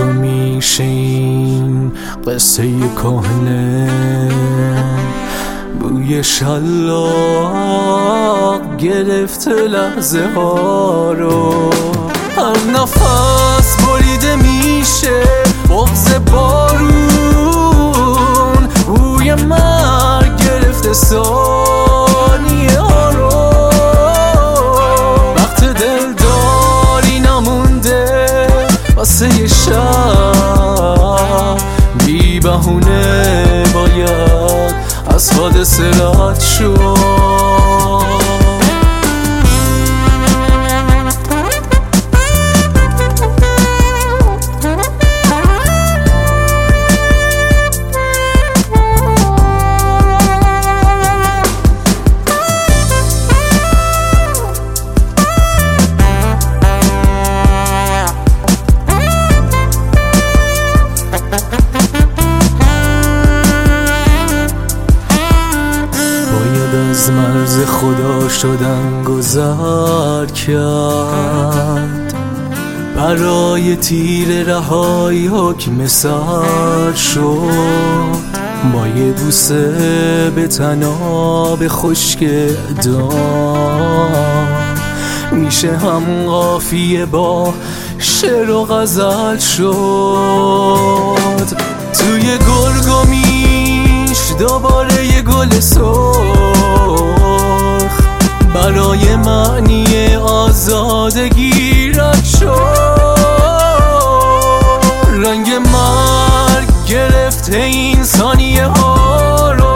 گرگا میشه این قصه کهنه، بوی شلاق گرفته لحظه ها رو، هر نفس بریده میشه بغض بارون، بوی مرگ گرفته ثانیه ها رو، وقت دلداری نمونده واسه یه شب، بی بهونه باید از حادثه رد شد. از مرز خدا شدن گذر کرد، برای تیر رهایی حکم سر شد، با یه بوسه به طناب خشک اعدام میشه هم قافیه با شعر و غزل شد. توی گرگومیش دوباره یه گل سرخ برای معنی آزادگی رد شد، رنگ مرگ گرفته این ثانیه ها رو،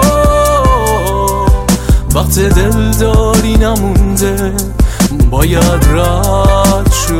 وقت دلداری نمونده باید رد شد.